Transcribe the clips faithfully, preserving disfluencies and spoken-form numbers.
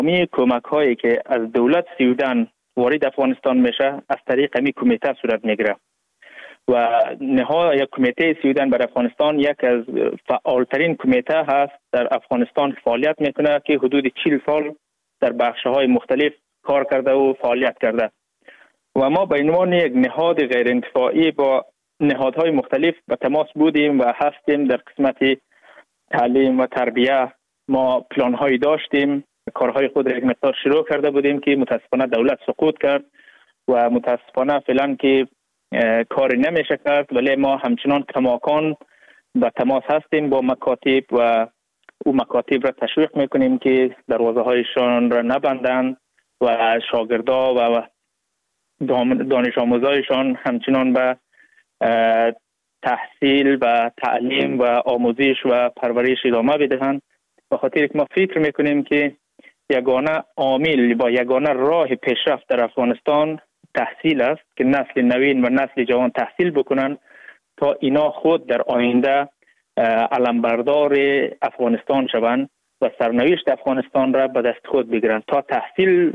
می کمک هایی که از دولت سویدن وارد افغانستان میشه از طریق می کمیته صورت میگیره و نهاد یک کمیته سویدن بر افغانستان یک از فعالترین کمیته هست در افغانستان فعالیت میکنه که حدود چهل سال در بخش‌های مختلف کار کرده و فعالیت کرده و ما به عنوان یک نهاد غیر انتفاعی با نهادهای مختلف به تماس بودیم و هستیم. در قسمت تعلیم و تربیه ما پلان‌هایی داشتیم، کارهای خود را یک مقدار شروع کرده بودیم که متاسفانه دولت سقوط کرد و متاسفانه فعلا که کاری نمیشه کرد، ولی ما همچنان کماکان به تماس هستیم با مکاتب و او مکاتب را تشویق میکنیم که دروازه هایشان را نبندند و شاگردا و دانش آموزایشان همچنان به تحصیل و تعلیم و آموزش و پرورش ادامه بدهند. به خاطر که ما فکر میکنیم که یگانه عامل و یگانه راه پیشرفت در افغانستان تحصیل است که نسل نوین و نسل جوان تحصیل بکنند تا اینا خود در آینده علمبردار افغانستان شوند و سرنوشت افغانستان را به دست خود بگیرند. تا تحصیل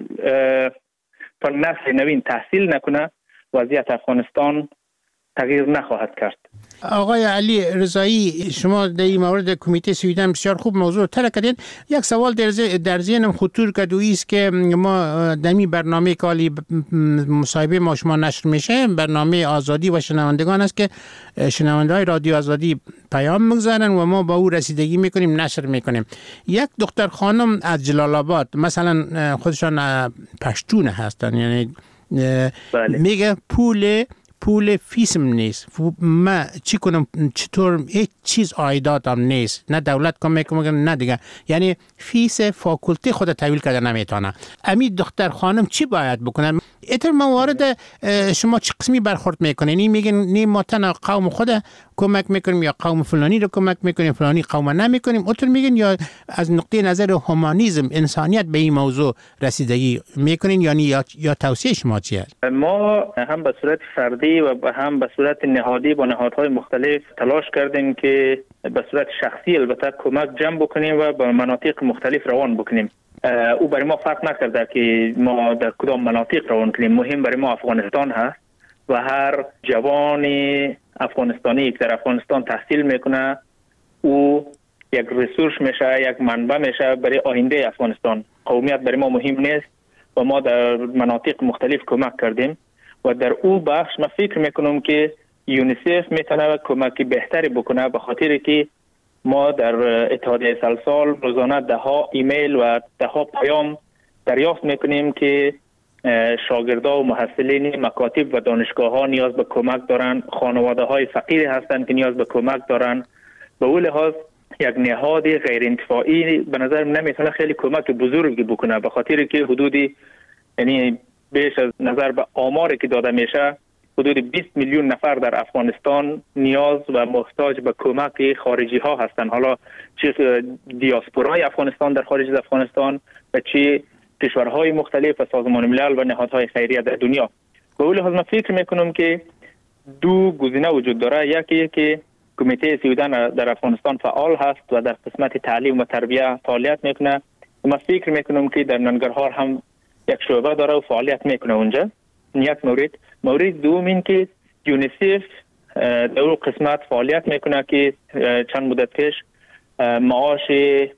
تا نسل نوین تحصیل نکنه وضعیت افغانستان تغییر نخواهد کرد. آقای علی رضایی، شما در این مورد کمیته سویدن بسیار خوب موضوع طرح کردید. یک سوال در ذهنم خطور کرد و است که ما در این برنامه که حالی مصاحبه ما شما نشر میشه، برنامه آزادی و شنوندگان است که شنونده‌های رادیو آزادی پیام میگذارن و ما با او رسیدگی میکنیم، نشر میکنیم. یک دختر خانم از جلال آباد مثلا خودشان پشتون هستن، یعنی بله. میگه پول پول فیسم نیست، ما چی کنم، چطور هیچ چیز عایداتم نیست، نه دولت کمک میکنه نه دیگه، یعنی فیس فاکولته خود تحویل کرده نمیتونه. امی دختر خانم چی باید بکنن؟ اتر ما وارد شما چه قسمی برخورد میکنه؟ نی میگن نی ما تنها قوم خود کمک میکنیم یا قوم فلانی رو کمک میکنیم فلانی قوم نمیکنیم، اتر میگن یا از نقطه نظر هومانیسم انسانیت به این موضوع رسیدگی میکنین، یعنی یا, یا توصیه شما چیه؟ ما هم به صورت فردی و هم به صورت نهادی با نهادهای مختلف تلاش کردیم که به صورت شخصی البته کمک جمع بکنیم و به مناطق مختلف روان بکنیم. او برای ما فرق نکرده که ما در کدام مناطق روان کنیم، مهم برای ما افغانستان هست و هر جوان افغانستانی که در افغانستان تحصیل میکنه او یک ریسورس میشه، یک منبع میشه برای آینده افغانستان. قومیت برای ما مهم نیست و ما در مناطق مختلف کمک کردیم و در او بخش ما فکر میکنم که یونیسف میتونه کمک بهتری بکنه، به خاطر که ما در اتحادیه سلسال روزانه ده ها ایمیل و ده ها پیام دریافت میکنیم که شاگردا و محصلین مکاتب و دانشگاه ها نیاز به کمک دارن، خانواده های فقیر هستند که نیاز به کمک دارن. به اون لحاظ یک نهاد غیر انتفاعی به نظر نمیتونه خیلی کمک بزرگی بکنه، به خاطر که حدودی یعنی بیش از نظر به آماری که داده میشه حدود بیست میلیون نفر در افغانستان نیاز و محتاج به کمک خارجی ها هستند، حالا چه دیاسپورای افغانستان در خارج از افغانستان و چه کشورهای مختلف و سازمان ملل و نهادهای خیریه در دنیا. به اون لحاظ من فکر میکنم که دو گزینه وجود داره، یکی که کمیته سویدن در افغانستان فعال هست و در قسمت تعلیم و تربیه فعالیت میکنه. من فکر میکنم که در ننگرهار هم یک شعبه داره و فعالیت میکنه اونجا. یک مورد مورد دوم این که یونیسف در اون قسمت فعالیت میکنه که چند مدت پیش معاش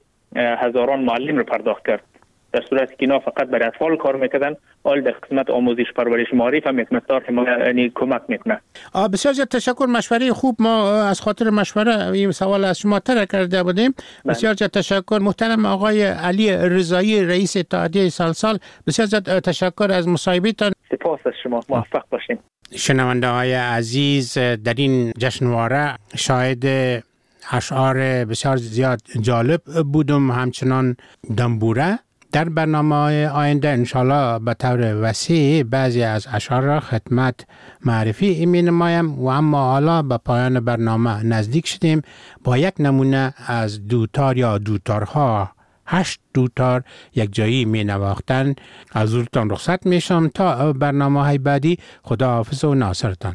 هزاران معلم رو پرداخت کرد، در صورتی که اینا فقط برای اطفال کار میکردن، حال در قسمت آموزش پرورش معارف هم یک مقدار یعنی کمک میکنه. بسیار زیاد تشکر، مشوره خوب. ما از خاطر مشوره این سوال از شما طرح کرده بودیم. بسیار زیاد تشکر. محترم آقای علی رضایی رئیس اتحادیه سلسال، بسیار زیاد تشکر از مصاحبهتان. سپاس از شما، موفق باشین. شنونده های عزیز، در این جشنواره شاهد اشعار بسیار زیاد جالب بودم، همچنان دنبوره. در برنامه آینده انشالله به طور وسیع بعضی از اشعار را خدمت معرفی می نمایم و اما حالا به پایان برنامه نزدیک شدیم با یک نمونه از دوتار یا دوتارها. هشت دوتار یک جایی می نواختن. از حضورتان رخصت می شم تا برنامه های بعدی. خدا حافظ و ناصرتان.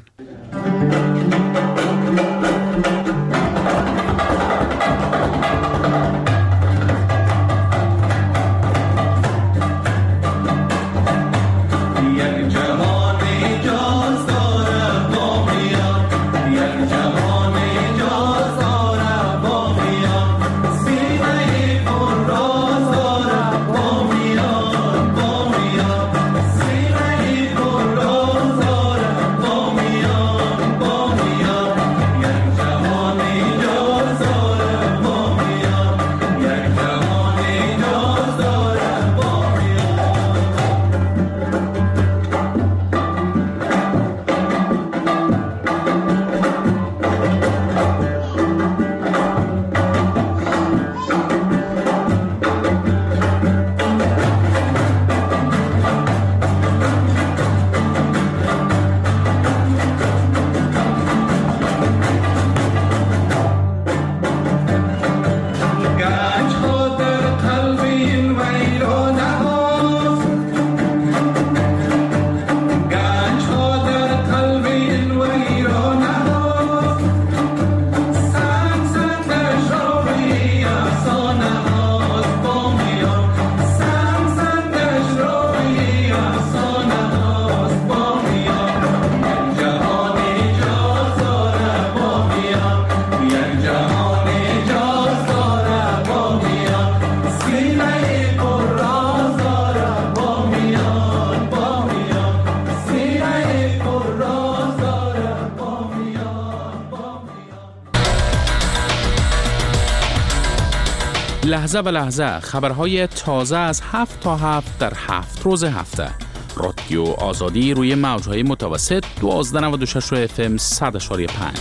لحظه به لحظه خبرهای تازه از هفت تا هفت در هفت روز هفته. رادیو آزادی روی موجهای متوسط دوازده و نود و شش اف ام صد و پنج.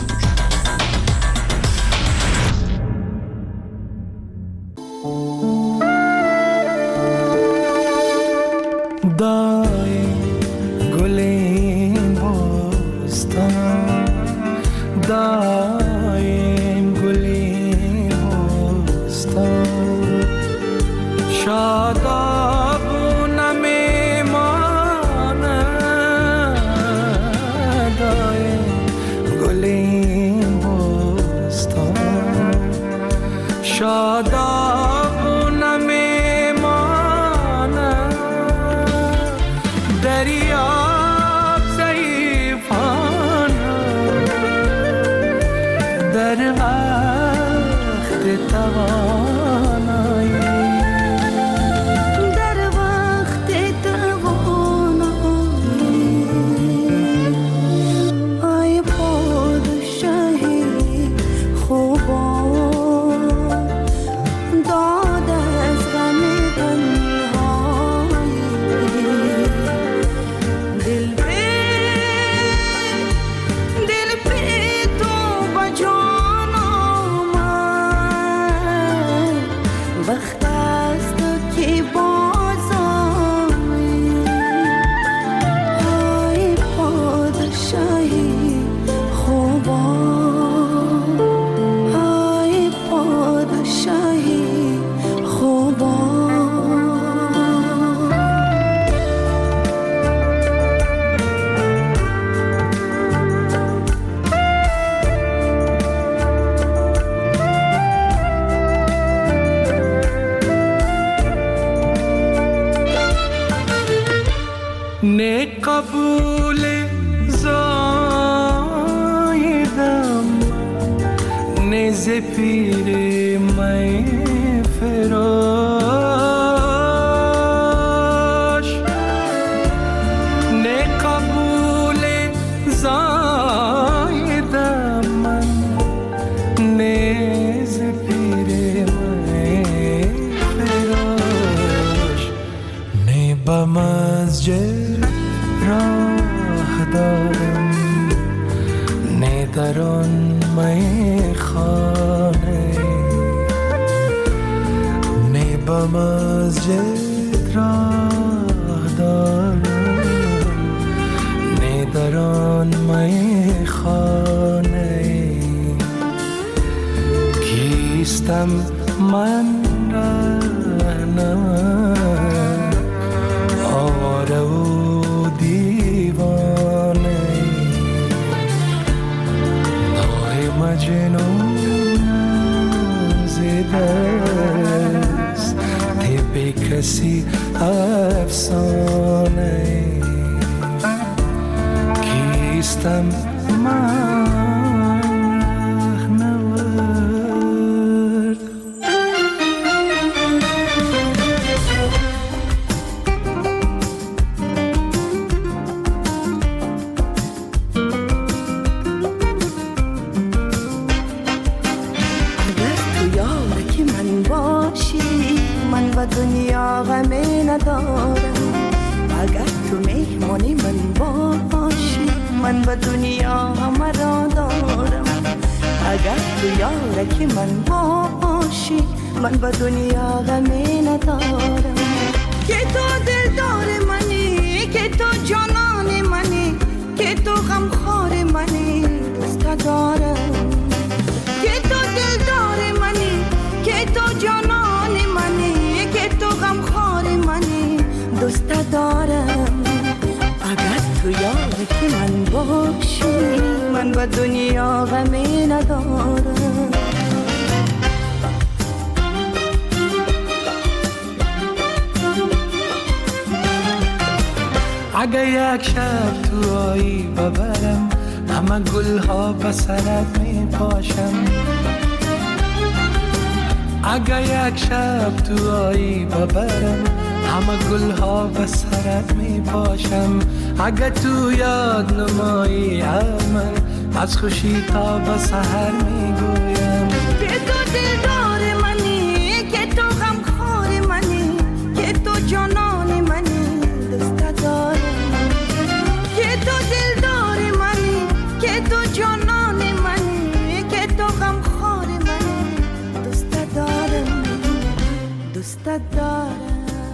دای گلین بستان، دایم گلین بستان، شادابونه میماند، دایم گلین بستان، شادابونه میماند، دریاب ضعیفانه در وقت توانایی، در وقت توانایی، ای پادشاهی خوبان، داد از غم تنهایی، دل به دل به تو با جان آمد، وقت است که باز آیی، ای پادشاهی خوبان، ای پادشاهی خوبان. نه قبول زایدم، نه زپیر می فراش، نه قبول زایدم من، نه زپیر می فراش، نه با مسجد راه دارم، نه در آن میخانه، نه با مسجد راه دارم، نه در آن میخانه، کیستم من رهنم آواره و دیوانه، نوع مجنون زده است، طب کسی افسانه، کیستم من رهنورد. دنیا غمی ندارم، اگر تو مهمانی من باشی، من به دنیا همه را دارم، اگر تو یارکی من باشی، من به دنیا غمی ندارم، که تو دلدار منی، که تو جانان منی، که تو غمخوار منی، دوست دارم، که تو دلدار منی، که تو جانان منی، که تو غمخوار منی، دوست دارم، اگر تو یارکی من باشی، من به دنیا غمی ندارم. اگه یک شب تو آیی ببرم، همه گلها به سرت می پاشم، اگه یک شب تو آیی ببرم، همه گلها به سرت می پاشم، اگه تو یاد نمایی من، از خوشی تا به سحر می گویم، که تو دلدار منی، که تو دلت